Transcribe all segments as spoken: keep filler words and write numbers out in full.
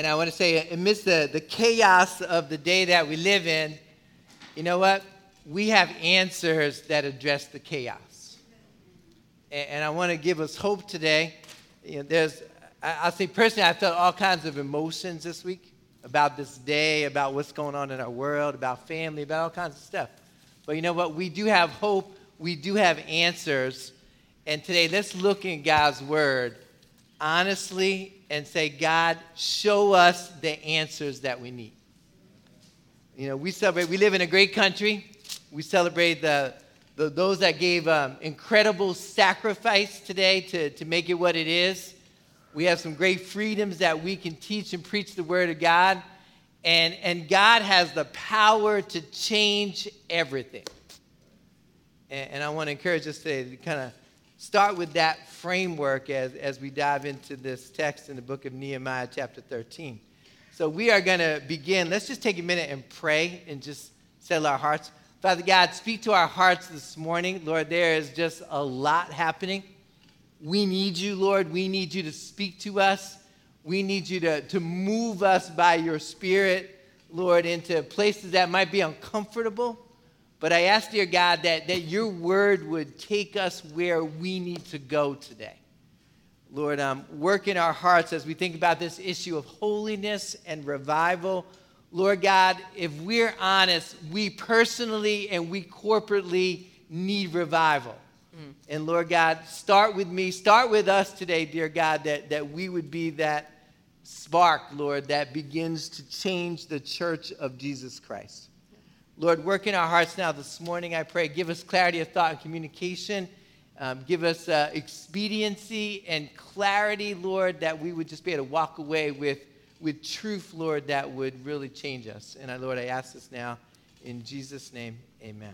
And I want to say, amidst the, the chaos of the day that we live in, you know what? We have answers that address the chaos. And, and I want to give us hope today. You know, there's, I, I'll say personally, I felt all kinds of emotions this week about this day, about what's going on in our world, about family, about all kinds of stuff. But you know what? We do have hope. We do have answers. And today, let's look in God's word honestly and say, God, show us the answers that we need. You know, we celebrate, we live in a great country. We celebrate the, the those that gave um, incredible sacrifice today to, to make it what it is. We have some great freedoms that we can teach and preach the word of God. And, and God has the power to change everything. And, and I want to encourage us today to kind of start with that framework as, as we dive into this text in the book of Nehemiah chapter thirteen. So we are going to begin. Let's just take a minute and pray and just settle our hearts. Father God, speak to our hearts this morning. Lord, there is just a lot happening. We need you, Lord. We need you to speak to us. We need you to, to move us by your Spirit, Lord, into places that might be uncomfortable. But I ask, dear God, that, that your word would take us where we need to go today. Lord, um, work in our hearts as we think about this issue of holiness and revival. Lord God, if we're honest, we personally and we corporately need revival. Mm. And Lord God, start with me, start with us today, dear God, that, that we would be that spark, Lord, that begins to change the church of Jesus Christ. Lord, work in our hearts now this morning, I pray. Give us clarity of thought and communication. Um, give us uh, expediency and clarity, Lord, that we would just be able to walk away with, with truth, Lord, that would really change us. And, I, Lord, I ask this now in Jesus' name, amen.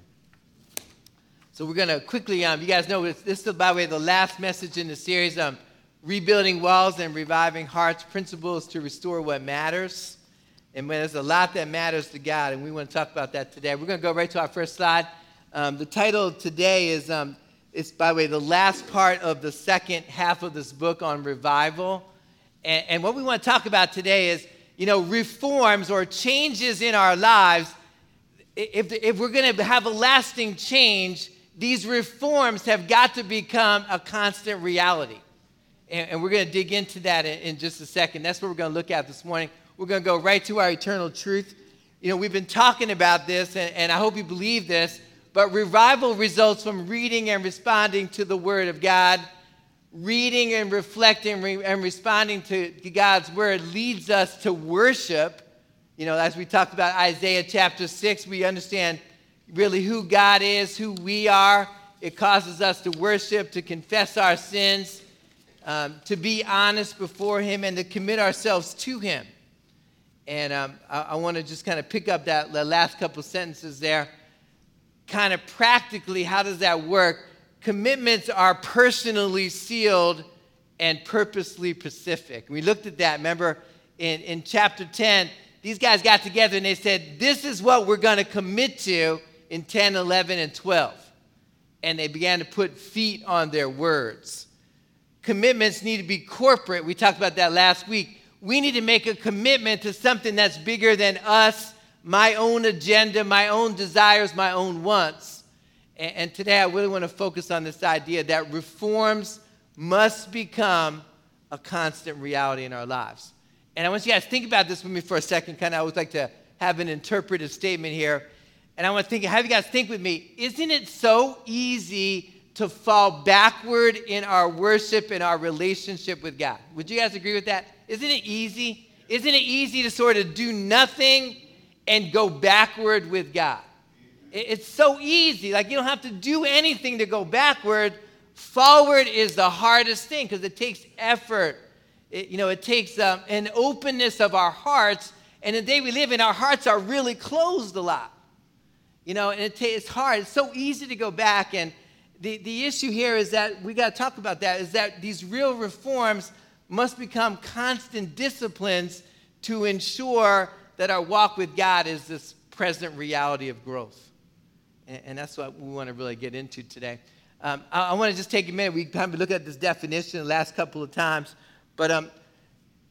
So we're going to quickly, um, you guys know this, this is, by the way, the last message in the series, um, Rebuilding Walls and Reviving Hearts, Principles to Restore What Matters. And there's a lot that matters to God, and we want to talk about that today. We're going to go right to our first slide. Um, the title today is, um, it's, by the way, the last part of the second half of this book on revival. And, and what we want to talk about today is, you know, reforms or changes in our lives. If, if we're going to have a lasting change, these reforms have got to become a constant reality. And, and we're going to dig into that in, in just a second. That's what we're going to look at this morning. We're going to go right to our eternal truth. You know, we've been talking about this, and, and I hope you believe this, but revival results from reading and responding to the Word of God. Reading and reflecting re- and responding to, to God's Word leads us to worship. You know, as we talked about Isaiah chapter six, we understand really who God is, who we are. It causes us to worship, to confess our sins, um, to be honest before Him, and to commit ourselves to Him. And um, I, I want to just kind of pick up that the last couple sentences there. Kind of practically, how does that work? Commitments are personally sealed and purposely specific. We looked at that, remember, in, in chapter ten. These guys got together and they said, this is what we're going to commit to in ten, eleven, and twelve. And they began to put feet on their words. Commitments need to be corporate. We talked about that last week. We need to make a commitment to something that's bigger than us, my own agenda, my own desires, my own wants. And, and today I really want to focus on this idea that reforms must become a constant reality in our lives. And I want you guys to think about this with me for a second. Kind of, I always like to have an interpretive statement here. And I want to think, have you guys think with me, isn't it so easy to fall backward in our worship and our relationship with God? Would you guys agree with that? Isn't it easy? Isn't it easy to sort of do nothing and go backward with God? It's so easy. Like, you don't have to do anything to go backward. Forward is the hardest thing because it takes effort. It, you know, it takes um, an openness of our hearts. And the day we live in, our hearts are really closed a lot. You know, and it ta- it's hard. It's so easy to go back. And the, the issue here is that we got to talk about that, is that these real reforms must become constant disciplines to ensure that our walk with God is this present reality of growth. And, and that's what we want to really get into today. Um, I, I want to just take a minute. We kind of look at this definition the last couple of times. But um,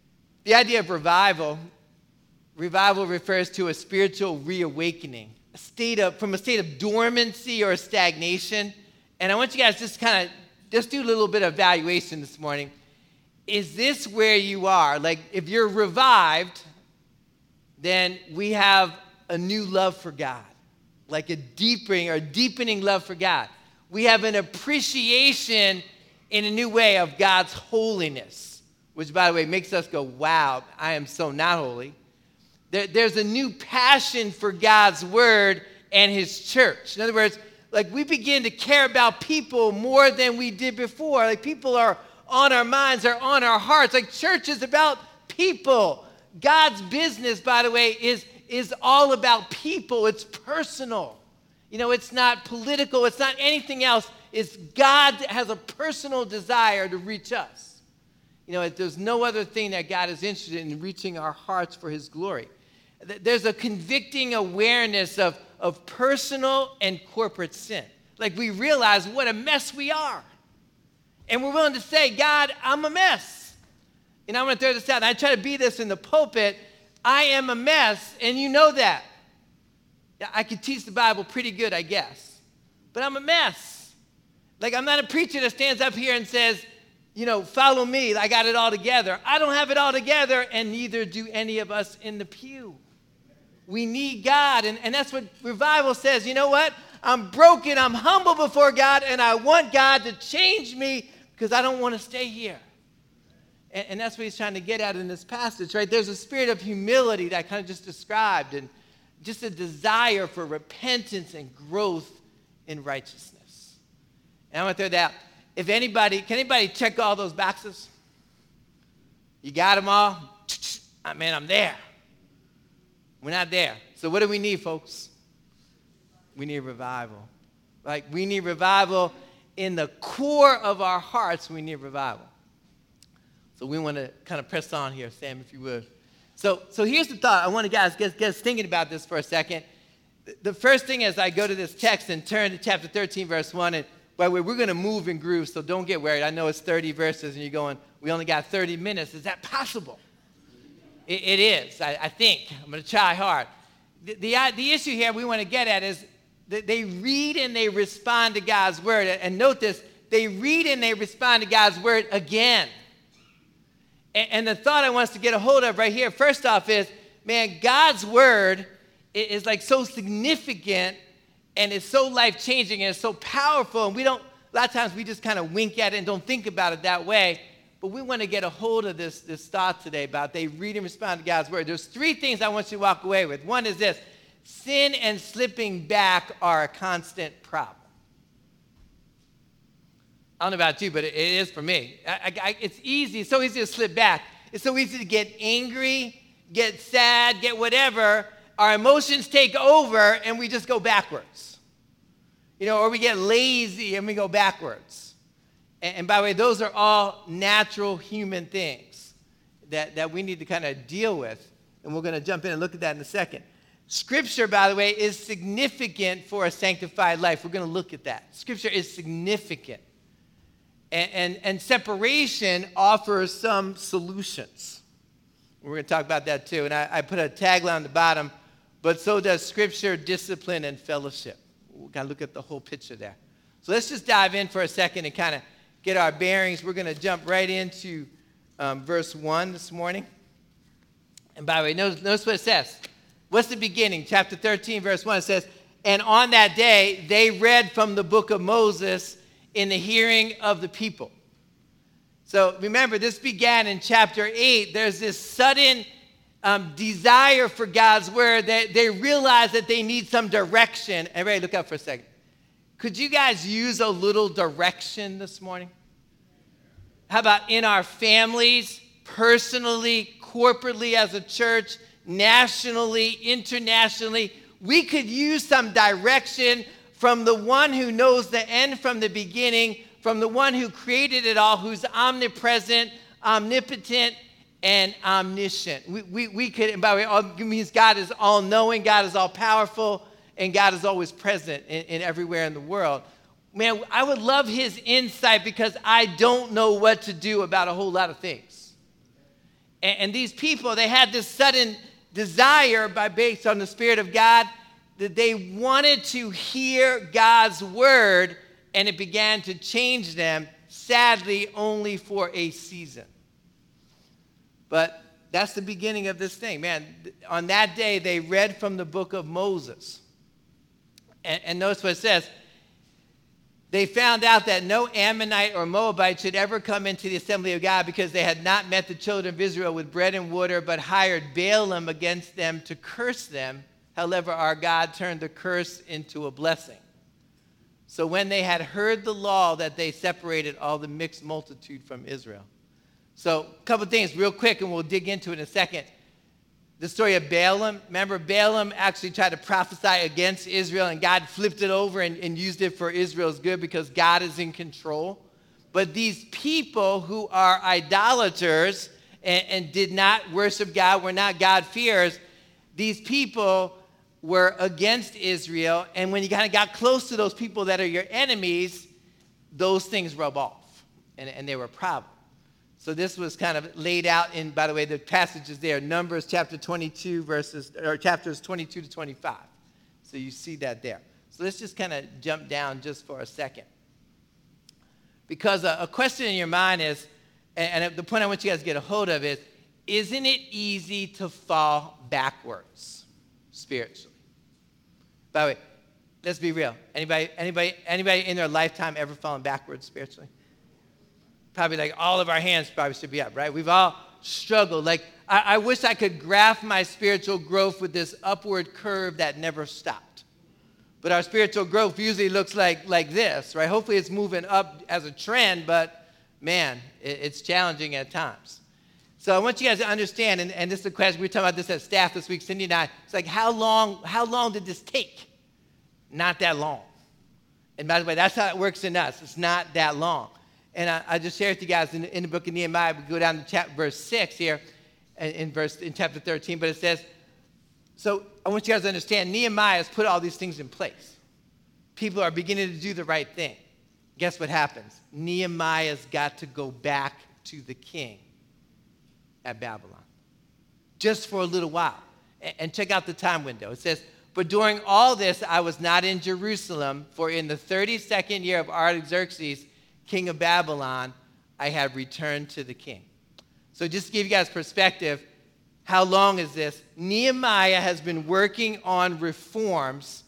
The idea of revival, revival refers to a spiritual reawakening, a state of, from a state of dormancy or stagnation. And I want you guys just kind of, just do a little bit of evaluation this morning. Is this where you are? Like, if you're revived, then we have a new love for God, like a deepening or deepening love for God. We have an appreciation in a new way of God's holiness, which, by the way, makes us go, wow, I am so not holy. There, there's a new passion for God's word and his church. In other words, like, we begin to care about people more than we did before. Like, people are on our minds, are on our hearts. Like, church is about people. God's business, by the way, is, is all about people. It's personal. You know, it's not political. It's not anything else. It's God has a personal desire to reach us. You know, there's no other thing that God is interested in reaching our hearts for his glory. There's a convicting awareness of, of personal and corporate sin. Like, we realize what a mess we are. And we're willing to say, God, I'm a mess. And I'm going to throw this out. I try to be this in the pulpit. I am a mess, and you know that. I can teach the Bible pretty good, I guess. But I'm a mess. Like, I'm not a preacher that stands up here and says, you know, follow me. I got it all together. I don't have it all together, and neither do any of us in the pew. We need God, and, and that's what revival says. You know what? I'm broken. I'm humble before God, and I want God to change me because I don't want to stay here. And, and that's what he's trying to get at in this passage, right? There's a spirit of humility that I kind of just described, and just a desire for repentance and growth in righteousness. And I'm going to throw that out. If anybody, can anybody check all those boxes? You got them all? Man, I'm there. We're not there. So what do we need, folks? We need revival. Like, we need revival in the core of our hearts. We need revival. So we want to kind of press on here, Sam, if you would. So, so here's the thought. I want to guys get, get us thinking about this for a second. The first thing is I go to this text and turn to chapter thirteen, verse one. And by the way, we're going to move in grooves, so don't get worried. I know it's thirty verses, and you're going, we only got thirty minutes. Is that possible? It, it is, I, I think. I'm going to try hard. The, the, the issue here we want to get at is that they read and they respond to God's word. And note this, they read and they respond to God's word again. And, and the thought I want us to get a hold of right here, first off, is, man, God's word is like so significant and it's so life-changing and it's so powerful. And we don't, a lot of times we just kind of wink at it and don't think about it that way. But we want to get a hold of this, this thought today about they read and respond to God's word. There's three things I want you to walk away with. One is this: sin and slipping back are a constant problem. I don't know about you, but it, it is for me. I, I, it's easy. It's so easy to slip back. It's so easy to get angry, get sad, get whatever. Our emotions take over, and we just go backwards. You know, or we get lazy, and we go backwards. And, and by the way, those are all natural human things that, that we need to kind of deal with. And we're going to jump in and look at that in a second. Scripture, by the way, is significant for a sanctified life. We're going to look at that. Scripture is significant. And, and, and separation offers some solutions. We're going to talk about that too. And I, I put a tagline on the bottom, but so does Scripture, discipline, and fellowship. We've got to look at the whole picture there. So let's just dive in for a second and kind of get our bearings. We're going to jump right into um, verse one this morning. And by the way, notice, notice what it says. What's the beginning? Chapter thirteen, verse one, it says, and on that day, they read from the book of Moses in the hearing of the people. So remember, this began in chapter eight. There's this sudden um, desire for God's word. That they realize that they need some direction. Everybody look up for a second. Could you guys use a little direction this morning? How about in our families, personally, corporately as a church, nationally, internationally? We could use some direction from the one who knows the end from the beginning, from the one who created it all, who's omnipresent, omnipotent, and omniscient. We, we, we could, and by the way, all, it means God is all-knowing, God is all-powerful, and God is always present in, in everywhere in the world. Man, I would love his insight because I don't know what to do about a whole lot of things. And, and these people, they had this sudden desire by based on the Spirit of God that they wanted to hear God's word, and it began to change them, sadly, only for a season. But that's the beginning of this thing. Man, on that day, they read from the book of Moses. And, and notice what it says. They found out that no Ammonite or Moabite should ever come into the assembly of God because they had not met the children of Israel with bread and water, but hired Balaam against them to curse them. However, our God turned the curse into a blessing. So when they had heard the law, that they separated all the mixed multitude from Israel. So a couple things real quick, and we'll dig into it in a second. The story of Balaam. Remember, Balaam actually tried to prophesy against Israel, and God flipped it over and, and used it for Israel's good because God is in control. But these people who are idolaters and, and did not worship God, were not God-fearers, these people were against Israel. And when you kind of got close to those people that are your enemies, those things rub off, and, and they were a problem. So this was kind of laid out in, by the way, the passages there, Numbers chapter twenty-two, verses, or chapters twenty-two to twenty-five. So you see that there. So let's just kind of jump down just for a second. Because a, a question in your mind is, and, and the point I want you guys to get a hold of is, isn't it easy to fall backwards spiritually? By the way, let's be real. Anybody, anybody, anybody in their lifetime ever fallen backwards spiritually? Probably like all of our hands probably should be up, right? We've all struggled. Like, I, I wish I could graph my spiritual growth with this upward curve that never stopped. But our spiritual growth usually looks like, like this, right? Hopefully it's moving up as a trend, but man, it, it's challenging at times. So I want you guys to understand, and, and this is the question, we were talking about this at staff this week, Cindy and I. It's like, how long, how long did this take? Not that long. And by the way, that's how it works in us. It's not that long. And I, I just shared with you guys in, in the book of Nehemiah. We go down to chapter, verse six here, in, in verse in chapter thirteen. But it says, so I want you guys to understand, Nehemiah has put all these things in place. People are beginning to do the right thing. Guess what happens? Nehemiah's got to go back to the king at Babylon, just for a little while. And, and check out the time window. It says, but during all this, I was not in Jerusalem, for in the thirty-second year of Artaxerxes, king of Babylon, I have returned to the king. So just to give you guys perspective, how long is this? Nehemiah has been working on reforms.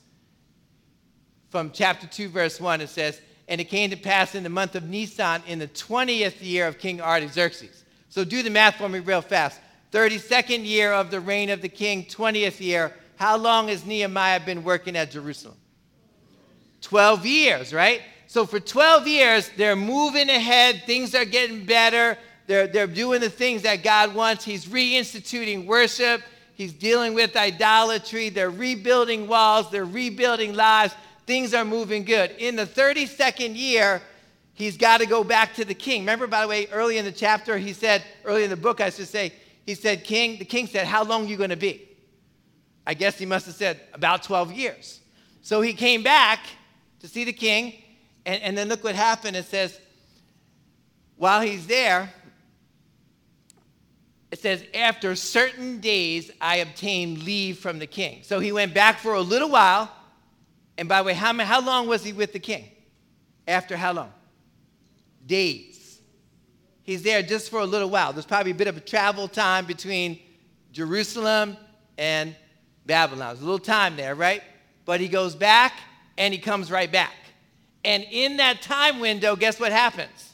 From chapter two, verse one, it says, and it came to pass in the month of Nisan in the twentieth year of King Artaxerxes. So do the math for me real fast. thirty-second year of the reign of the king, twentieth year. How long has Nehemiah been working at Jerusalem? twelve years, right? So for twelve years, they're moving ahead. Things are getting better. They're, they're doing the things that God wants. He's reinstituting worship. He's dealing with idolatry. They're rebuilding walls. They're rebuilding lives. Things are moving good. In the thirty-second year, he's got to go back to the king. Remember, by the way, early in the chapter, he said, early in the book, I should say, he said, king, the king said, how long are you going to be? I guess he must have said about twelve years. So he came back to see the king. And, and then look what happened. It says, while he's there, it says, after certain days, I obtained leave from the king. So he went back for a little while. And by the way, how, how long was he with the king? After how long? Days. He's there just for a little while. There's probably a bit of a travel time between Jerusalem and Babylon. There's a little time there, right? But he goes back and he comes right back. And in that time window, guess what happens?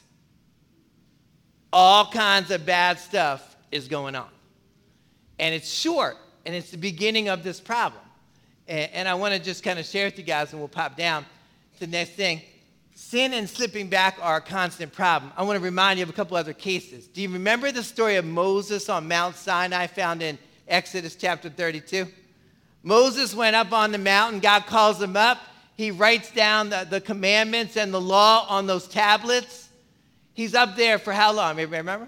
All kinds of bad stuff is going on. And it's short, and it's the beginning of this problem. And, and I want to just kind of share with you guys, and we'll pop down to the next thing. Sin and slipping back are a constant problem. I want to remind you of a couple other cases. Do you remember the story of Moses on Mount Sinai found in Exodus chapter thirty-two? Moses went up on the mountain. God calls him up. He writes down the, the commandments and the law on those tablets. He's up there for how long? Everybody remember?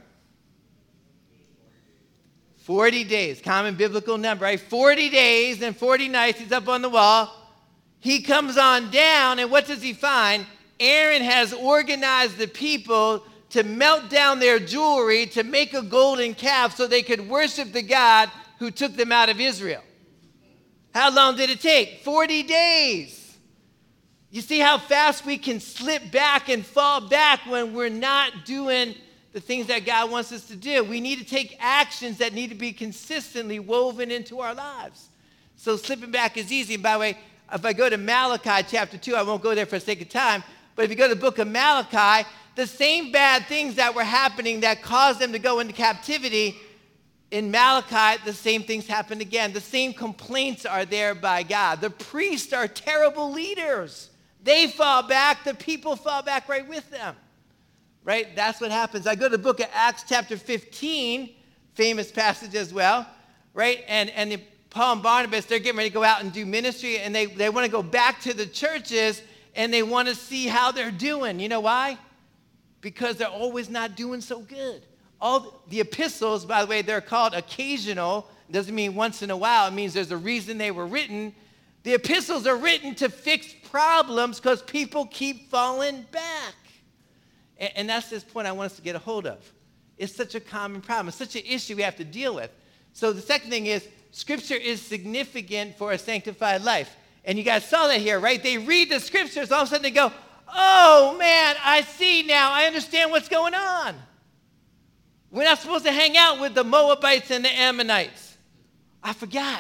forty days, common biblical number, right? forty days and forty nights, he's up on the wall. He comes on down, and what does he find? Aaron has organized the people to melt down their jewelry to make a golden calf so they could worship the God who took them out of Israel. How long did it take? forty days. You see how fast we can slip back and fall back when we're not doing the things that God wants us to do. We need to take actions that need to be consistently woven into our lives. So slipping back is easy. And by the way, if I go to Malachi chapter two, I won't go there for the sake of time, but if you go to the book of Malachi, the same bad things that were happening that caused them to go into captivity, in Malachi, the same things happened again. The same complaints are there by God. The priests are terrible leaders. They fall back, the people fall back right with them. Right? That's what happens. I go to the book of Acts chapter fifteen, famous passage as well, right? And and the, Paul and Barnabas, they're getting ready to go out and do ministry, and they, they want to go back to the churches, and they want to see how they're doing. You know why? Because they're always not doing so good. All the epistles, by the way, they're called occasional. It doesn't mean once in a while. It means there's a reason they were written. The epistles are written to fix problems because people keep falling back. And, and that's this point I want us to get a hold of. It's such a common problem. It's such an issue we have to deal with. So the second thing is, Scripture is significant for a sanctified life. And you guys saw that here, right? They read the Scriptures, all of a sudden they go, oh, man, I see now. I understand what's going on. We're not supposed to hang out with the Moabites and the Ammonites. I forgot.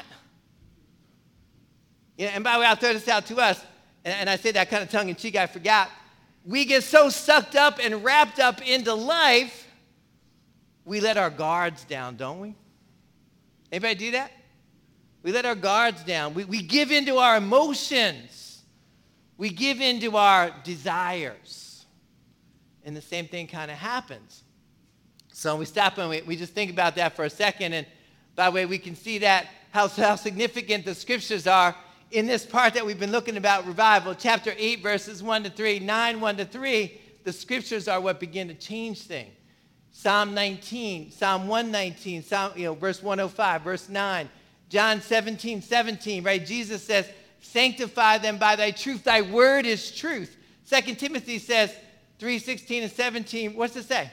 Yeah, and by the way, I'll throw this out to us, and, and I say that kind of tongue-in-cheek, I forgot. We get so sucked up and wrapped up into life, we let our guards down, don't we? Anybody do that? We let our guards down. We, we give into our emotions. We give into our desires. And the same thing kind of happens. So we stop and we, we just think about that for a second. And by the way, we can see that how, how significant the Scriptures are in this part that we've been looking about revival. Chapter eight, verses one to three, nine, one to three, the Scriptures are what begin to change things. Psalm nineteen, Psalm one nineteen, Psalm, you know, verse one oh five, verse nine, John seventeen, seventeen, right? Jesus says, sanctify them by thy truth. Thy word is truth. Second Timothy says, three sixteen and seventeen, what's it say?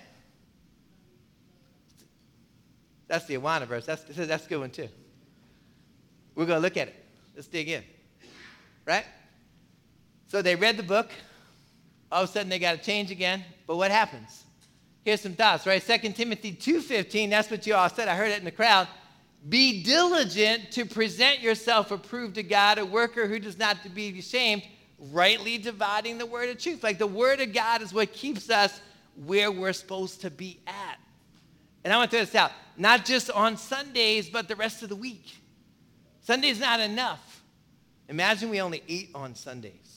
That's the Awana verse. That's, that's a good one too. We're going to look at it. Let's dig in. Right? So they read the book. All of a sudden they got to change again. But what happens? Here's some thoughts, right? Second Timothy two fifteen, that's what you all said. I heard it in the crowd. Be diligent to present yourself approved to God, a worker who does not to be ashamed, rightly dividing the word of truth. Like the word of God is what keeps us where we're supposed to be at. And I want to throw this out. Not just on Sundays, but the rest of the week. Sunday's not enough. Imagine we only ate on Sundays.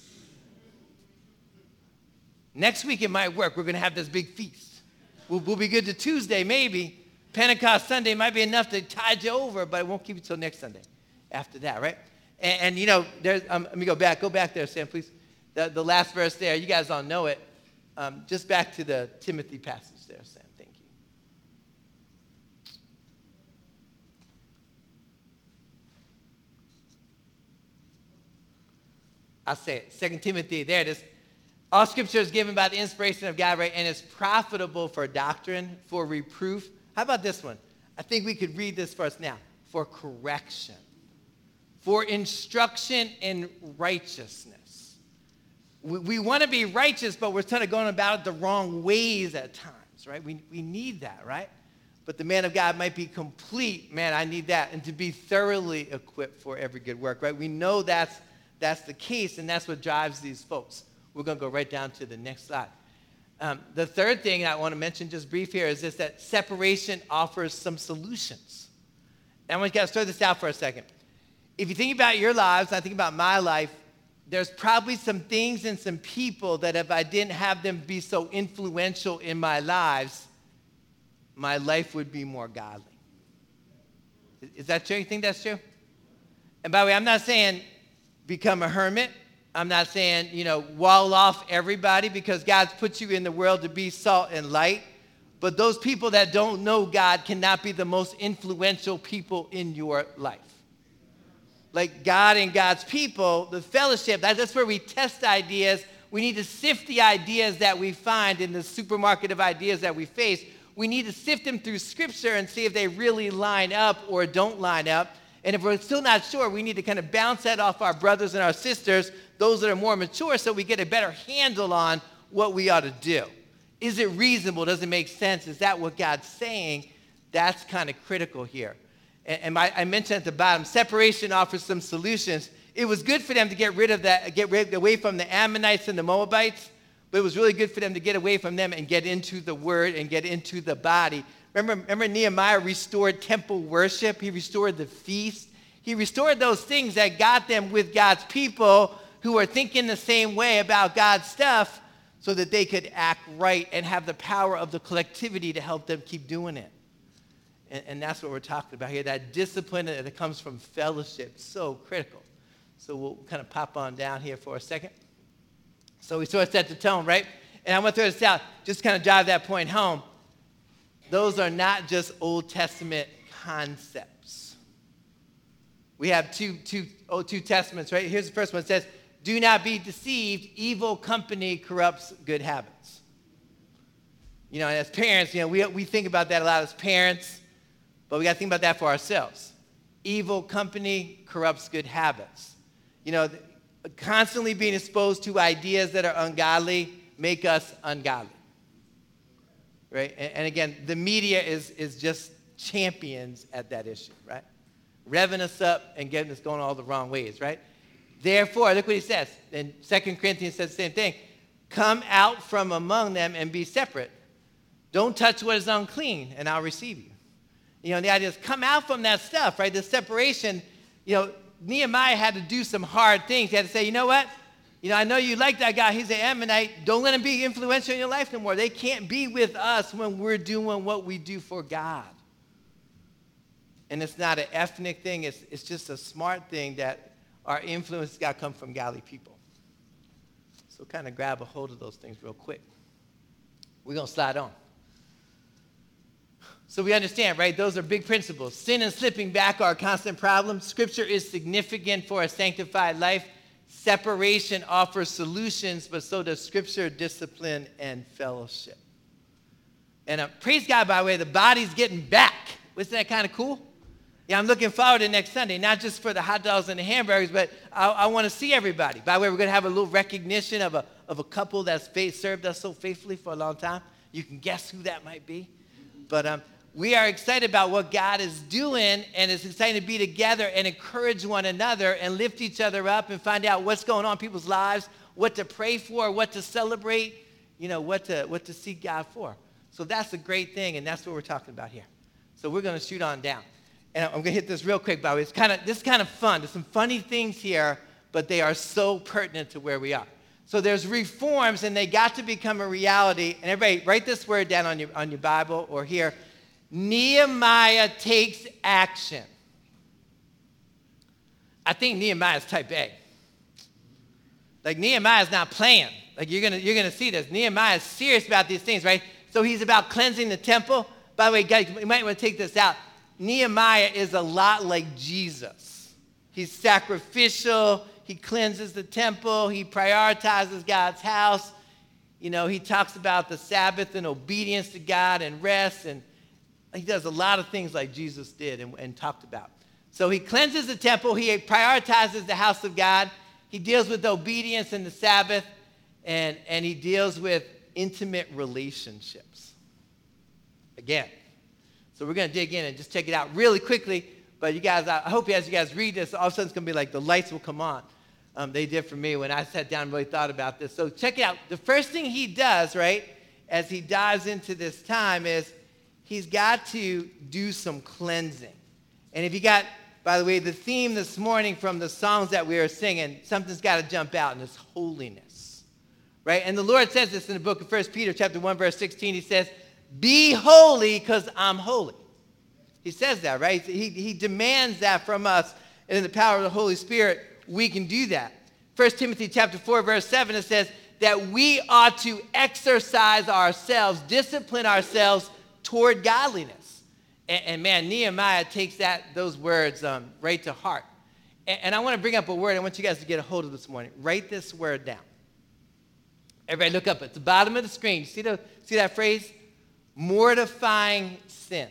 Next week it might work. We're going to have this big feast. We'll, we'll be good to Tuesday, maybe. Pentecost Sunday might be enough to tide you over, but it won't keep you till next Sunday after that, right? And, and you know, there's, um, let me go back. Go back there, Sam, please. The, the last verse there, you guys all know it. Um, just back to the Timothy passage there, Sam. Thank you. I'll say it. Second Timothy, there it is. All Scripture is given by the inspiration of God, right? And it's profitable for doctrine, for reproof. How about this one? I think we could read this first now. For correction, for instruction in righteousness. We, we want to be righteous, but we're kind of going about it the wrong ways at times, right? We, we need that, right? But the man of God might be complete. Man, I need that. And to be thoroughly equipped for every good work, right? We know that's, that's the case, and that's what drives these folks. We're going to go right down to the next slide. Um, the third thing I want to mention just brief here is this, that separation offers some solutions. And I want you guys to throw this out for a second. If you think about your lives, I think about my life, there's probably some things and some people that if I didn't have them be so influential in my lives, my life would be more godly. Is that true? You think that's true? And by the way, I'm not saying become a hermit. I'm not saying, you know, wall off everybody, because God's put you in the world to be salt and light. But those people that don't know God cannot be the most influential people in your life. Like God and God's people, the fellowship, that's where we test ideas. We need to sift the ideas that we find in the supermarket of ideas that we face. We need to sift them through Scripture and see if they really line up or don't line up. And if we're still not sure, we need to kind of bounce that off our brothers and our sisters, those that are more mature, so we get a better handle on what we ought to do. Is it reasonable? Does it make sense? Is that what God's saying? That's kind of critical here. And, and my, I mentioned at the bottom, separation offers some solutions. It was good for them to get rid of that, get rid, away from the Ammonites and the Moabites, but it was really good for them to get away from them and get into the Word and get into the body. Remember, remember Nehemiah restored temple worship. He restored the feast. He restored those things that got them with God's people who are thinking the same way about God's stuff so that they could act right and have the power of the collectivity to help them keep doing it. And, and that's what we're talking about here, that discipline that comes from fellowship, so critical. So we'll kind of pop on down here for a second. So we sort of set the tone, right? And I'm going to throw this out, just kind of drive that point home. Those are not just Old Testament concepts. We have two, two, oh, two testaments, right? Here's the first one. It says, do not be deceived. Evil company corrupts good habits. You know, and as parents, you know, we, we think about that a lot as parents, but we got to think about that for ourselves. Evil company corrupts good habits. You know, constantly being exposed to ideas that are ungodly make us ungodly. Right? And, and again, the media is, is just champions at that issue, right? Revving us up and getting us going all the wrong ways, right? Therefore, look what he says. In Second Corinthians says the same thing. Come out from among them and be separate. Don't touch what is unclean, and I'll receive you. You know, the idea is come out from that stuff, right? The separation, you know, Nehemiah had to do some hard things. He had to say, you know what? You know, I know you like that guy. He's an Ammonite. Don't let him be influential in your life no more. They can't be with us when we're doing what we do for God. And it's not an ethnic thing. It's, it's just a smart thing that our influence has got to come from godly people. So kind of grab a hold of those things real quick. We're going to slide on. So we understand, right? Those are big principles. Sin and slipping back are a constant problem. Scripture is significant for a sanctified life. Separation offers solutions, but so does Scripture, discipline, and fellowship. And uh, praise God, by the way, the body's getting back. Isn't that kind of cool? Yeah, I'm looking forward to next Sunday, not just for the hot dogs and the hamburgers, but I, I want to see everybody. By the way, we're going to have a little recognition of a, of a couple that's faith, served us so faithfully for a long time. You can guess who that might be. But um, we are excited about what God is doing, and it's exciting to be together and encourage one another and lift each other up and find out what's going on in people's lives, what to pray for, what to celebrate, you know, what to, what to seek God for. So that's a great thing, and that's what we're talking about here. So we're going to shoot on down. And I'm going to hit this real quick, by the way. It's kind of, this is kind of fun. There's some funny things here, but they are so pertinent to where we are. So there's reforms, and they got to become a reality. And everybody, write this word down on your, on your Bible or here. Nehemiah takes action. I think Nehemiah is type A. Like, Nehemiah is not playing. Like, you're going you're gonna see this. Nehemiah is serious about these things, right? So he's about cleansing the temple. By the way, guys, you might want to take this out. Nehemiah is a lot like Jesus. He's sacrificial. He cleanses the temple. He prioritizes God's house. You know, he talks about the Sabbath and obedience to God and rest. And he does a lot of things like Jesus did and, and talked about. So he cleanses the temple. He prioritizes the house of God. He deals with obedience and the Sabbath. And, and he deals with intimate relationships. Again. So we're going to dig in and just check it out really quickly. But you guys, I hope as you guys read this, all of a sudden it's going to be like the lights will come on. Um, they did for me when I sat down and really thought about this. So check it out. The first thing he does, right, as he dives into this time is he's got to do some cleansing. And if you got, by the way, the theme this morning from the songs that we were singing, something's got to jump out, and it's holiness, right? And the Lord says this in the book of First Peter chapter one, verse sixteen. He says, be holy because I'm holy. He says that, right? He, he demands that from us. And in the power of the Holy Spirit, we can do that. First Timothy chapter four, verse seven, it says that we ought to exercise ourselves, discipline ourselves toward godliness. And, and man, Nehemiah takes that those words um, right to heart. And, and I want to bring up a word I want you guys to get a hold of this morning. Write this word down. Everybody look up at the bottom of the screen. See, the, see that phrase? Mortifying sin.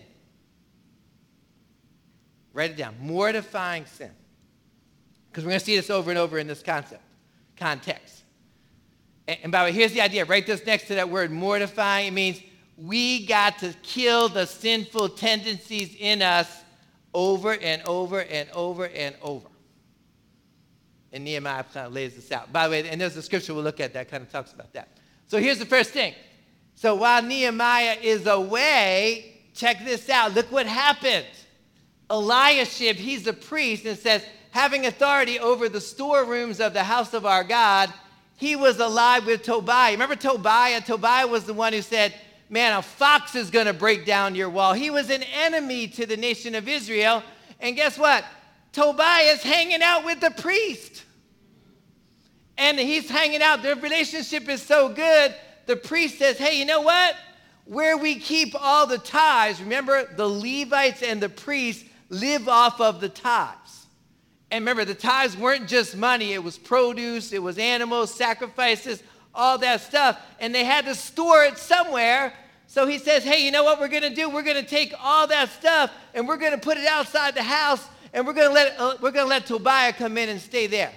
Write it down. Mortifying sin. Because we're going to see this over and over in this concept, context. And, and by the way, here's the idea. Write this next to that word, mortifying. It means we got to kill the sinful tendencies in us over and over and over and over. And Nehemiah kind of lays this out. By the way, and there's a scripture we'll look at that kind of talks about that. So here's the first thing. So while Nehemiah is away, check this out. Look what happened. Eliashib, he's a priest, and says, having authority over the storerooms of the house of our God, he was allied with Tobiah. Remember Tobiah? Tobiah was the one who said, man, a fox is going to break down your wall. He was an enemy to the nation of Israel. And guess what? Tobiah is hanging out with the priest. And he's hanging out. Their relationship is so good. The priest says, hey, you know what? Where we keep all the tithes, remember the Levites and the priests live off of the tithes. And remember, the tithes weren't just money. It was produce. It was animals, sacrifices, all that stuff. And they had to store it somewhere. So he says, hey, you know what we're going to do? We're going to take all that stuff and we're going to put it outside the house and we're going to let uh, we're going to let Tobiah come in and stay there.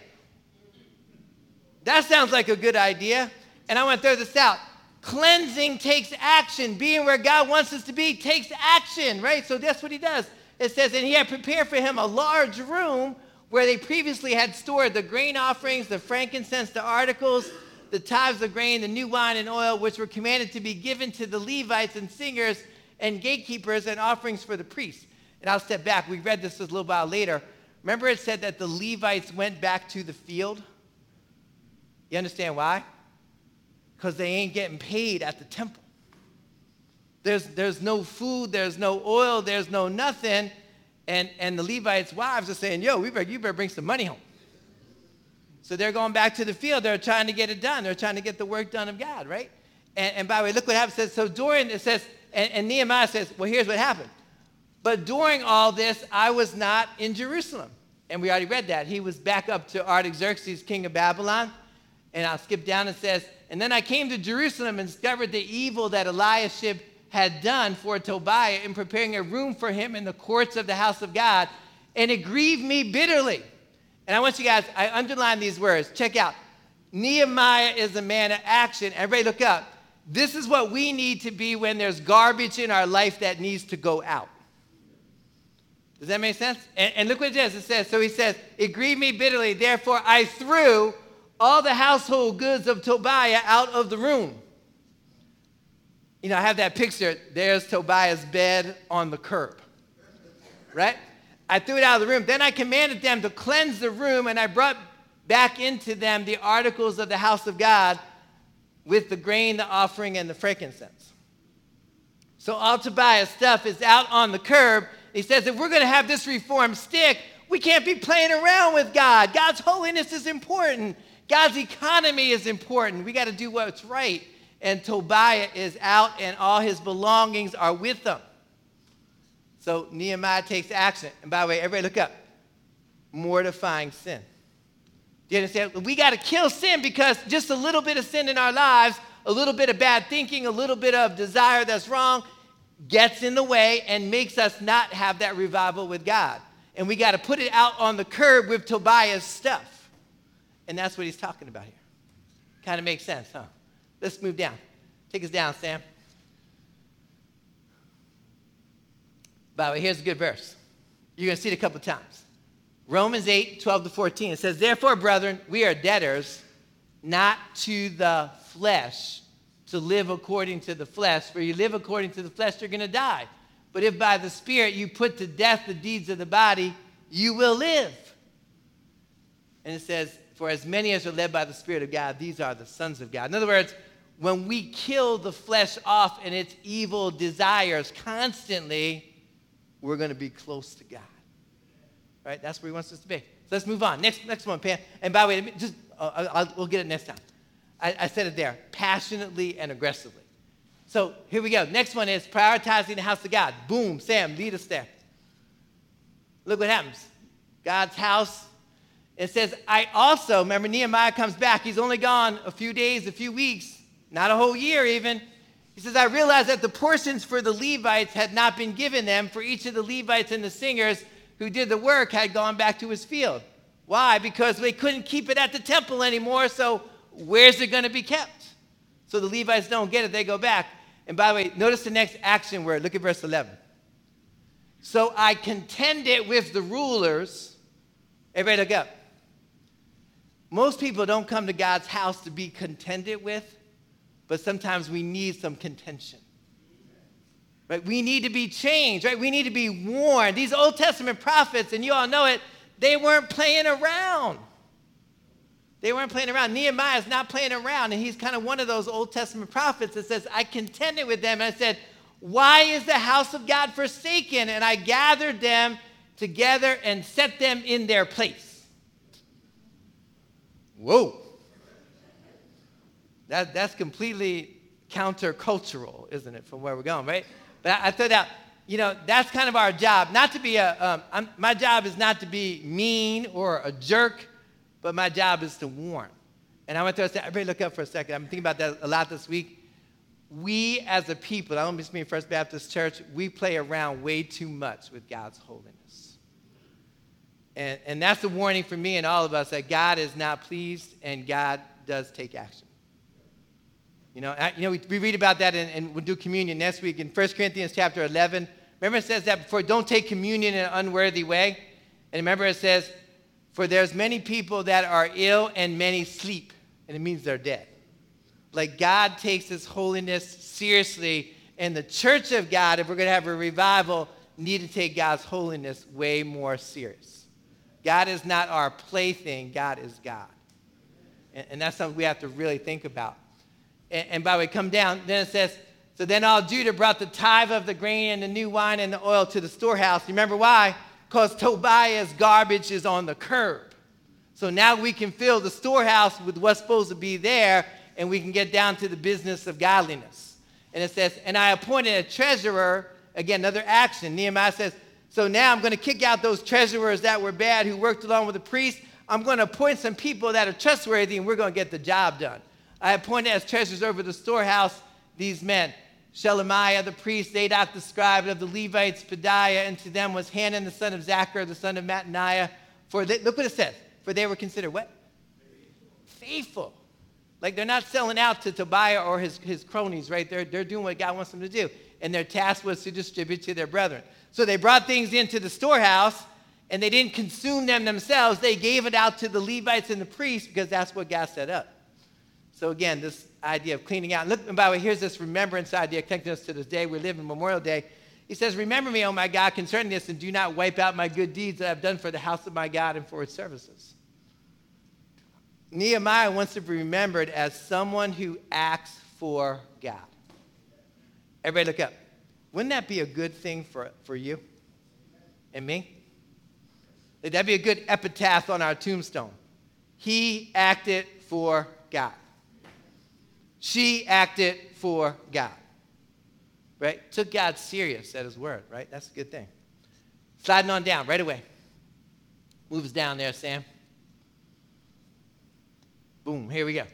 That sounds like a good idea. And I want to throw this out. Cleansing takes action. Being where God wants us to be takes action, right? So that's what he does. It says, and he had prepared for him a large room where they previously had stored the grain offerings, the frankincense, the articles, the tithes of grain, the new wine and oil, which were commanded to be given to the Levites and singers and gatekeepers and offerings for the priests. And I'll step back. We read this a little while later. Remember it said that the Levites went back to the field? You understand why? Because they ain't getting paid at the temple. There's, there's no food, there's no oil, there's no nothing. And, and the Levites' wives are saying, yo, we better, you better bring some money home. So they're going back to the field. They're trying to get it done. They're trying to get the work done of God, right? And, and by the way, look what happens. It says, so during, it says, and, and Nehemiah says, well, here's what happened. But during all this, I was not in Jerusalem. And we already read that. He was back up to Artaxerxes, king of Babylon. And I'll skip down. It says, and then I came to Jerusalem and discovered the evil that Eliashib had done for Tobiah in preparing a room for him in the courts of the house of God. And it grieved me bitterly. And I want you guys, I underline these words. Check out. Nehemiah is a man of action. Everybody look up. This is what we need to be when there's garbage in our life that needs to go out. Does that make sense? And, and look what it says. It says, so he says, it grieved me bitterly. Therefore, I threw all the household goods of Tobiah out of the room. You know, I have that picture. There's Tobiah's bed on the curb, right? I threw it out of the room. Then I commanded them to cleanse the room, and I brought back into them the articles of the house of God with the grain, the offering, and the frankincense. So all Tobiah's stuff is out on the curb. He says, if we're going to have this reform stick, we can't be playing around with God. God's holiness is important. God's economy is important. We got to do what's right. And Tobiah is out, and all his belongings are with them. So Nehemiah takes action. And by the way, everybody look up. Mortifying sin. Do you understand? We got to kill sin because just a little bit of sin in our lives, a little bit of bad thinking, a little bit of desire that's wrong, gets in the way and makes us not have that revival with God. And we got to put it out on the curb with Tobiah's stuff. And that's what he's talking about here. Kind of makes sense, huh? Let's move down. Take us down, Sam. By the way, here's a good verse. You're going to see it a couple times. Romans eight, twelve to fourteen. It says, therefore, brethren, we are debtors, not to the flesh, to live according to the flesh. For you live according to the flesh, you're going to die. But if by the Spirit you put to death the deeds of the body, you will live. And it says, for as many as are led by the Spirit of God, these are the sons of God. In other words, when we kill the flesh off and its evil desires constantly, we're going to be close to God. Right? That's where he wants us to be. So let's move on. Next, next one, Pam. And by the way, just uh, I'll, I'll, we'll get it next time. I, I said it there, passionately and aggressively. So here we go. Next one is prioritizing the house of God. Boom, Sam, lead us there. Look what happens. God's house It says, I also, remember Nehemiah comes back. He's only gone a few days, a few weeks, not a whole year even. He says, I realized that the portions for the Levites had not been given them, for each of the Levites and the singers who did the work had gone back to his field. Why? Because they couldn't keep it at the temple anymore, so where's it going to be kept? So the Levites don't get it, they go back. And by the way, notice the next action word. Look at verse eleven. So I contended with the rulers. Everybody look up. Most people don't come to God's house to be contended with, but sometimes we need some contention. Right? We need to be changed, right? We need to be warned. These Old Testament prophets, and you all know it, they weren't playing around. They weren't playing around. Nehemiah is not playing around, and he's kind of one of those Old Testament prophets that says, I contended with them, and I said, why is the house of God forsaken? And I gathered them together and set them in their place. Whoa. That, that's completely countercultural, isn't it, from where we're going, right? But I, I thought out, you know, that's kind of our job. Not to be a, um, I'm, my job is not to be mean or a jerk, but my job is to warn. And I want to say, everybody look up for a second. I'm thinking about that a lot this week. We as a people, I don't just mean First Baptist Church, we play around way too much with God's holiness. And, and that's a warning for me and all of us that God is not pleased and God does take action. You know, I, you know, we, we read about that and, and we'll do communion next week in First Corinthians chapter eleven. Remember it says that before, don't take communion in an unworthy way. And remember it says, for there's many people that are ill and many sleep. And it means they're dead. Like God takes his holiness seriously. And the church of God, if we're going to have a revival, need to take God's holiness way more serious. God is not our plaything. God is God. And, and that's something we have to really think about. And, and by the way, come down. Then it says, so then all Judah brought the tithe of the grain and the new wine and the oil to the storehouse. Remember why? Because Tobiah's garbage is on the curb. So now we can fill the storehouse with what's supposed to be there, and we can get down to the business of godliness. And it says, and I appointed a treasurer, again, another action. Nehemiah says, so now I'm going to kick out those treasurers that were bad who worked along with the priest. I'm going to appoint some people that are trustworthy, and we're going to get the job done. I appointed as treasurers over the storehouse these men. Shelemiah the priest, Zadok the scribe, of the Levites, Pedaiah, and to them was Hanan the son of Zachar, the son of Mattaniah. For they, look what it says. For they were considered what? Faithful. Like they're not selling out to Tobiah or his, his cronies, right? They're, they're doing what God wants them to do. And their task was to distribute to their brethren. So they brought things into the storehouse, and they didn't consume them themselves. They gave it out to the Levites and the priests because that's what God set up. So again, this idea of cleaning out. And look, and by the way, here's this remembrance idea connecting us to this day. We live in Memorial Day. He says, remember me, O my God, concerning this, and do not wipe out my good deeds that I've done for the house of my God and for its services. Nehemiah wants to be remembered as someone who acts for God. Everybody look up. Wouldn't that be a good thing for, for you and me? That'd be a good epitaph on our tombstone. He acted for God. She acted for God. Right? Took God serious at his word, right? That's a good thing. Sliding on down right away. Moves down there, Sam. Boom, here we go.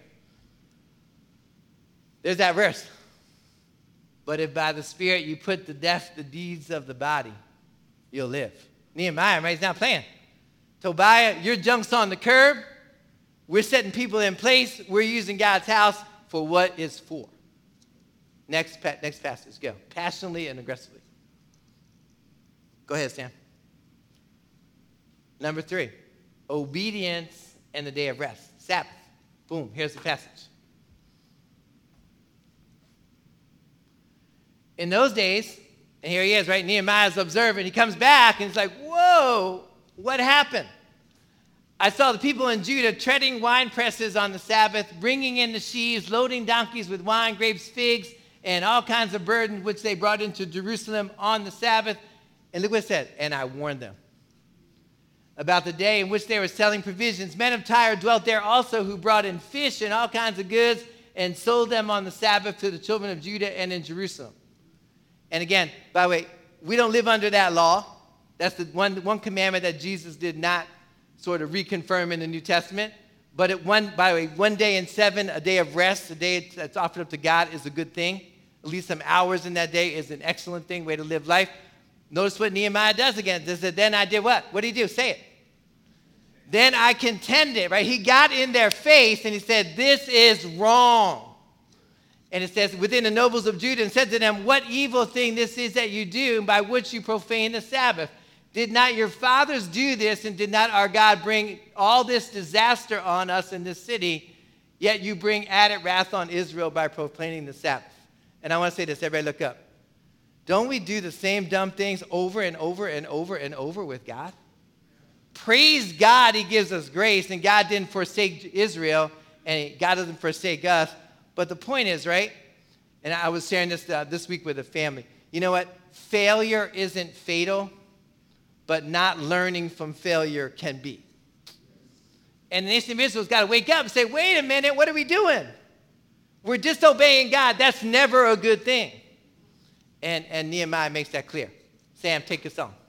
There's that verse. But if by the Spirit you put to death the deeds of the body, you'll live. Nehemiah, right? He's not playing. Tobiah, your junk's on the curb. We're setting people in place. We're using God's house for what it's for. Next, next passage, go. Passionately and aggressively. Go ahead, Sam. Number three, obedience and the day of rest. Sabbath. Boom, here's the passage. In those days, and here he is, right? Nehemiah's observing. He comes back and he's like, whoa, what happened? I saw the people in Judah treading wine presses on the Sabbath, bringing in the sheaves, loading donkeys with wine, grapes, figs, and all kinds of burdens which they brought into Jerusalem on the Sabbath. And look what it said, and I warned them about the day in which they were selling provisions. Men of Tyre dwelt there also, who brought in fish and all kinds of goods and sold them on the Sabbath to the children of Judah and in Jerusalem. And again, by the way, we don't live under that law. That's the one, one commandment that Jesus did not sort of reconfirmed in the New Testament. But it one, by the way, one day in seven, a day of rest, a day that's offered up to God is a good thing. At least some hours in that day is an excellent thing, way to live life. Notice what Nehemiah does again. It says, then I did what? What did he do? Say it. Then I contended, right? He got in their face and he said, this is wrong. And it says, within the nobles of Judah, and said to them, what evil thing this is that you do by which you profane the Sabbath? Did not your fathers do this, and did not our God bring all this disaster on us in this city? Yet you bring added wrath on Israel by profaning the Sabbath. And I want to say this, everybody look up. Don't we do the same dumb things over and over and over and over with God? Praise God, he gives us grace, and God didn't forsake Israel, and God doesn't forsake us. But the point is, right, and I was sharing this uh, this week with a family. You know what? Failure isn't fatal, but not learning from failure can be. And the nation of Israel's got to wake up and say, wait a minute, what are we doing? We're disobeying God. That's never a good thing. And, and Nehemiah makes that clear. Sam, take us on.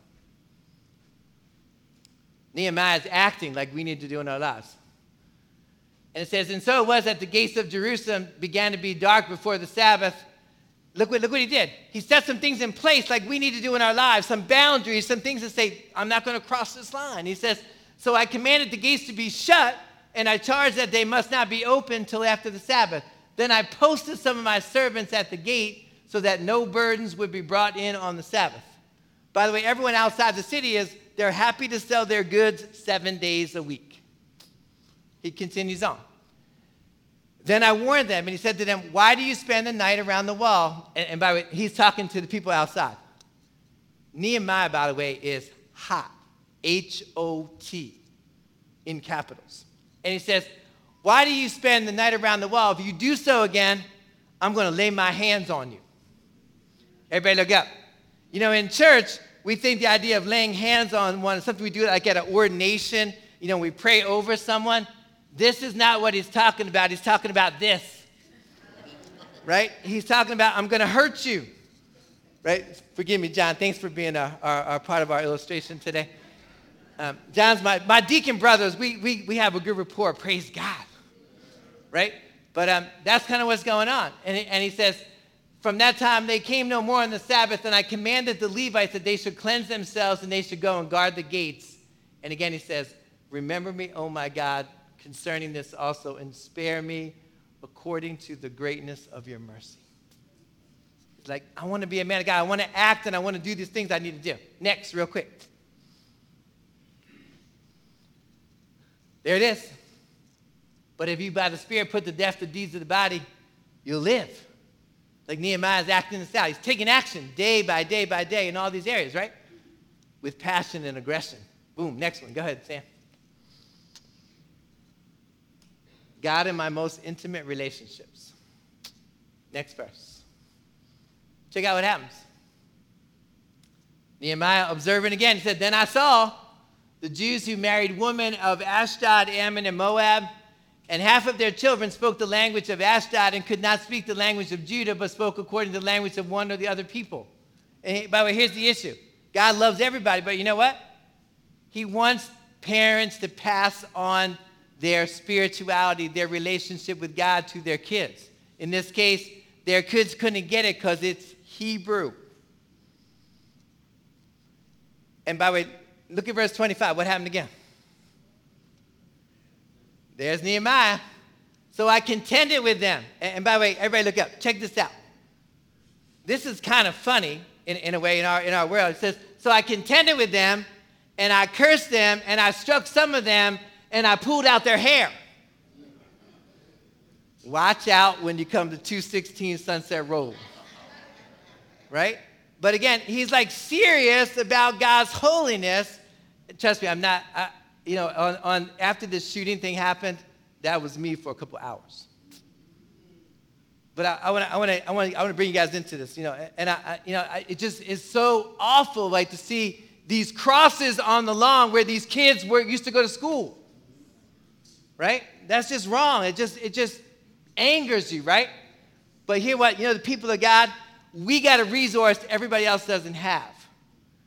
Nehemiah is acting like we need to do in our lives. And it says, and so it was that the gates of Jerusalem began to be dark before the Sabbath. Look what, look what he did. He set some things in place like we need to do in our lives, some boundaries, some things that say, I'm not going to cross this line. He says, so I commanded the gates to be shut, and I charged that they must not be opened till after the Sabbath. Then I posted some of my servants at the gate so that no burdens would be brought in on the Sabbath. By the way, everyone outside the city is, they're happy to sell their goods seven days a week. He continues on. Then I warned them, and he said to them, why do you spend the night around the wall? And, and by the way, he's talking to the people outside. Nehemiah, by the way, is hot. H O T in capitals. And he says, why do you spend the night around the wall? If you do so again, I'm going to lay my hands on you. Everybody look up. You know, in church, we think the idea of laying hands on one is something we do like at an ordination. You know, we pray over someone. This is not what he's talking about. He's talking about this, right? He's talking about, I'm going to hurt you, right? Forgive me, John. Thanks for being a, our, our part of our illustration today. Um, John's my, my deacon brothers. We, we, we have a good rapport. Praise God, right? But um, that's kind of what's going on. And he, and he says, from that time they came no more on the Sabbath, and I commanded the Levites that they should cleanse themselves and they should go and guard the gates. And again he says, remember me, oh my God, concerning this also, and spare me according to the greatness of your mercy. It's like, I want to be a man of God. I want to act, and I want to do these things I need to do. Next, real quick. There it is. But if you by the Spirit put to death the deeds of the body, you'll live. Like Nehemiah is acting this out. He's taking action day by day by day in all these areas, right? With passion and aggression. Boom, next one. Go ahead, Sam. God in my most intimate relationships. Next verse. Check out what happens. Nehemiah observing again. He said, then I saw the Jews who married women of Ashdod, Ammon, and Moab, and half of their children spoke the language of Ashdod and could not speak the language of Judah, but spoke according to the language of one or the other people. And by the way, here's the issue. God loves everybody, but you know what? He wants parents to pass on their spirituality, their relationship with God to their kids. In this case, their kids couldn't get it because it's Hebrew. And by the way, look at verse twenty-five. What happened again? There's Nehemiah. So I contended with them. And by the way, everybody look up. Check this out. This is kind of funny in, in a way in our, in our world. It says, so I contended with them, and I cursed them, and I struck some of them, and I pulled out their hair. Watch out when you come to two sixteen Sunset Road. Right? But again, he's like serious about God's holiness. Trust me, I'm not, I, you know, on, on after this shooting thing happened, that was me for a couple hours. But I, I want to, I want to, I want to, I want to bring you guys into this, you know, and I, I you know, I, it just is so awful, like to see these crosses on the lawn where these kids were used to go to school. Right? That's just wrong. It just, it just angers you, right? But hear what, you know, the people of God, we got a resource everybody else doesn't have.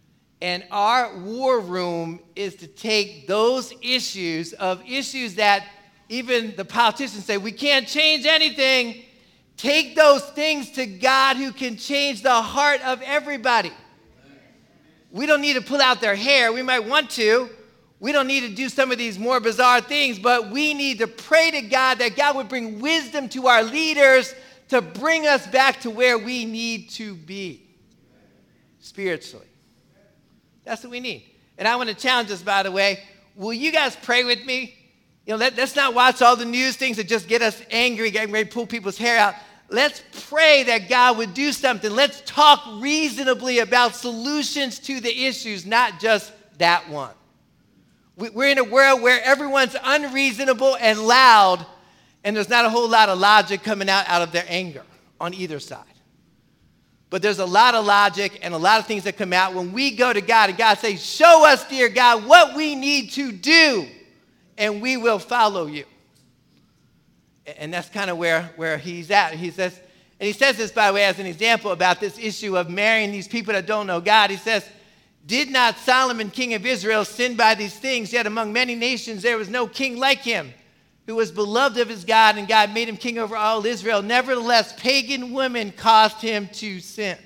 And our war room is to take those issues of issues that even the politicians say, we can't change anything. Take those things to God who can change the heart of everybody. We don't need to pull out their hair. We might want to. We don't need to do some of these more bizarre things, but we need to pray to God that God would bring wisdom to our leaders to bring us back to where we need to be spiritually. That's what we need. And I want to challenge us, by the way. Will you guys pray with me? You know, let, let's not watch all the news things that just get us angry, getting ready to pull people's hair out. Let's pray that God would do something. Let's talk reasonably about solutions to the issues, not just that one. We, we're in a world where everyone's unreasonable and loud, and there's not a whole lot of logic coming out, out of their anger on either side. But there's a lot of logic and a lot of things that come out when we go to God and God says, show us, dear God, what we need to do, and we will follow you. And that's kind of where, where he's at. He says, and he says this, by the way, as an example about this issue of marrying these people that don't know God. He says, did not Solomon, king of Israel, sin by these things? Yet among many nations there was no king like him, who was beloved of his God, and God made him king over all Israel. Nevertheless, pagan women caused him to sin.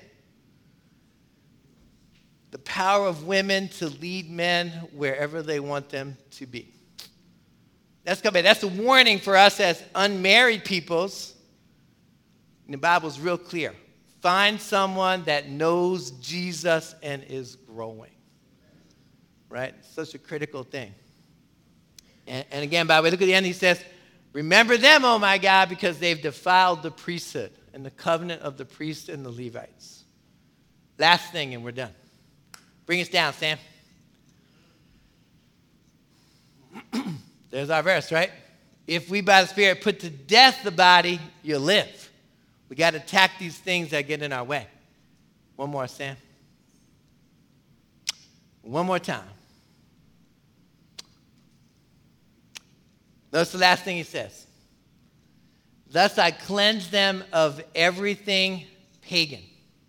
The power of women to lead men wherever they want them to be. That's coming. That's a warning for us as unmarried peoples. And the Bible's real clear. Find someone that knows Jesus and is growing. Right? Such a critical thing. And, and again, by the way, look at the end. He says, remember them, oh my God, because they've defiled the priesthood and the covenant of the priests and the Levites. Last thing, and we're done. Bring us down, Sam. There's our verse, right? If we by the Spirit put to death the body, you'll live. We got to attack these things that get in our way. One more, Sam. One more time. Notice the last thing he says. Thus I cleanse them of everything pagan.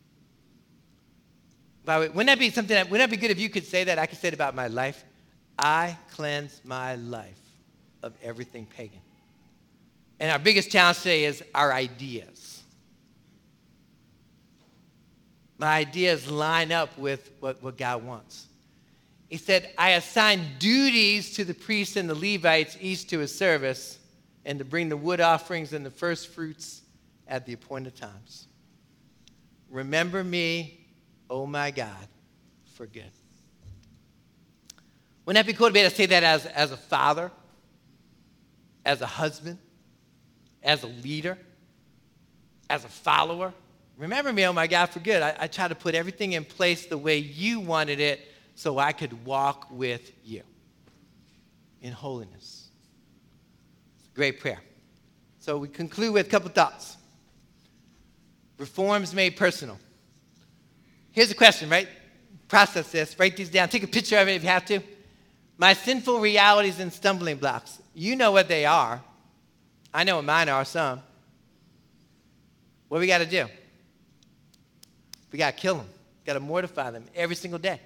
By the way, wouldn't that be something that, wouldn't that be good if you could say that? I could say it about my life. I cleanse my life of everything pagan. And our biggest challenge today is our ideas. My ideas line up with what, what God wants. He said, I assign duties to the priests and the Levites, each to his service, and to bring the wood offerings and the first fruits at the appointed times. Remember me, oh my God, for good. Wouldn't that be cool to be able to say that as, as a father, as a husband, as a leader, as a follower? Remember me, oh my God, for good. I, I try to put everything in place the way you wanted it so I could walk with you in holiness. It's a great prayer. So we conclude with a couple thoughts. Reforms made personal. Here's a question, right? Process this. Write these down. Take a picture of it if you have to. My sinful realities and stumbling blocks. You know what they are. I know what mine are, some. What do we got to do? We got to kill them. Got to mortify them every single day.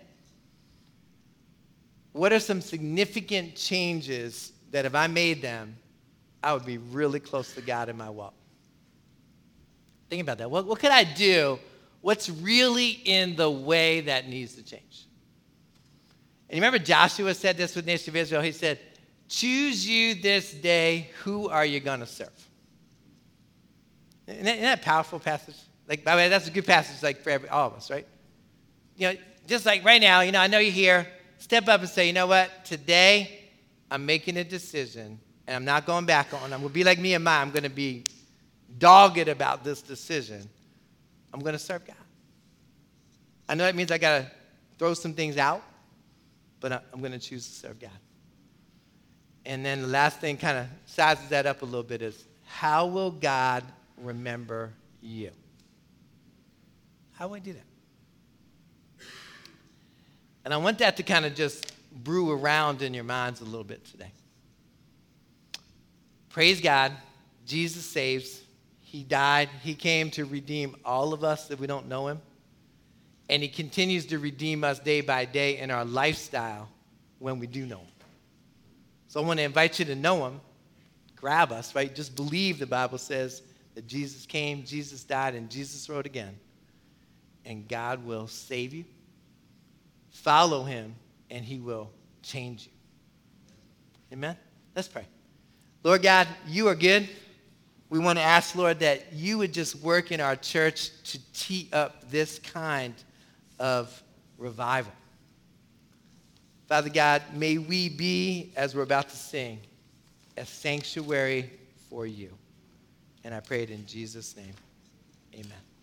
What are some significant changes that if I made them, I would be really close to God in my walk? Think about that. What, what could I do? What's really in the way that needs to change? And you remember Joshua said this with the nation of Israel. He said, choose you this day, who are you going to serve? Isn't that, isn't that a powerful passage? Like, by the way, that's a good passage like for every, all of us, right? You know, just like right now, you know, I know you're here. Step up and say, you know what? Today, I'm making a decision, and I'm not going back on. I'm going to be like Nehemiah. I'm going to be dogged about this decision. I'm going to serve God. I know that means I got to throw some things out, but I'm going to choose to serve God. And then the last thing kind of sizes that up a little bit is, how will God remember you? How will he do that? And I want that to kind of just brew around in your minds a little bit today. Praise God. Jesus saves. He died. He came to redeem all of us if we don't know him. And he continues to redeem us day by day in our lifestyle when we do know him. So I want to invite you to know him. Grab us, right? Just believe the Bible says that Jesus came, Jesus died, and Jesus rose again. And God will save you. Follow him, and he will change you. Amen? Let's pray. Lord God, you are good. We want to ask, Lord, that you would just work in our church to tee up this kind of revival. Father God, may we be, as we're about to sing, a sanctuary for you. And I pray it in Jesus' name. Amen.